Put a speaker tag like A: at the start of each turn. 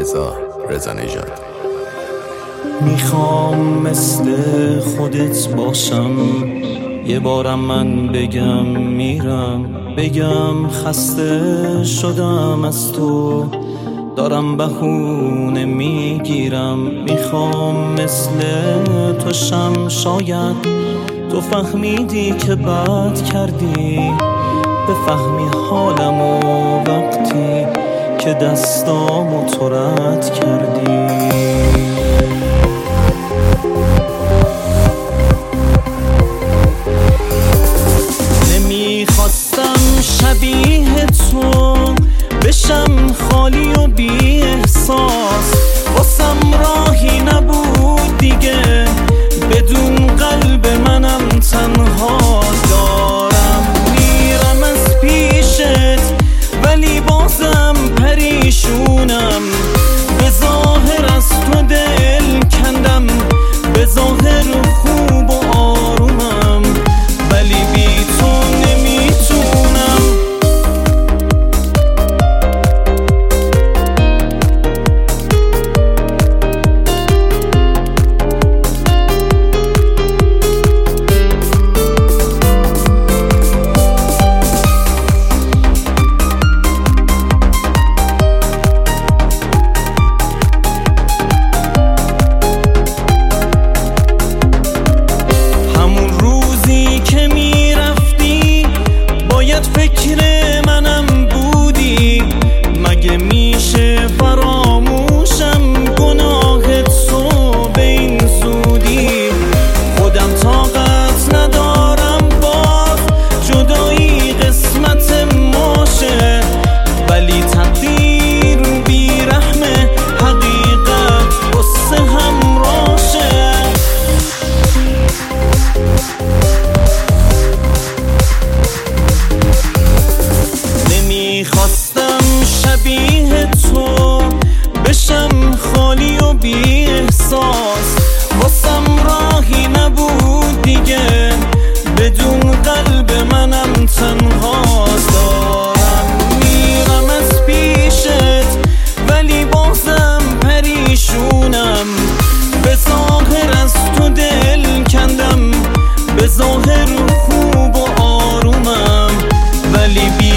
A: رضا نژاد.
B: میخوام مثل خودت باشم، یه بارم من بگم میرم، بگم خسته شدم از تو، دارم بهونه میگیرم. میخوام مثل تو شم، شاید تو فهمیدی که بد کردی، بفهمی حالمو وقتی که دستامو تو رد کردی. نمیخواستم شبیه تو بشم، خالی و بی احساس، واسم راهی نبود دیگه، بدون قلب منم تنها. دارم میرم از پیشت ولی بازم پریشونم، به ظاهر از تو دل کندم، به ظاهر خوب و آرومم، ولی بی تو نمیتونم. فکر منم بودی، مگه میشه فراموشم گناه تو به این زودی؟ خودم طاقت ندارم باز جدایی قسمت ماشه، ولی تقدیر بی رحمه، حقیقت قصه همراشه. میخواستم شبیه تو بشم، خالی و بی احساس، واسم راهی نبود دیگه، بدون قلب منم تنهاست. دارم میرم از پیشت ولی بازم پریشونم، به ظاهر از تو دل کندم، به ظاهر خوب و آرومم، ولی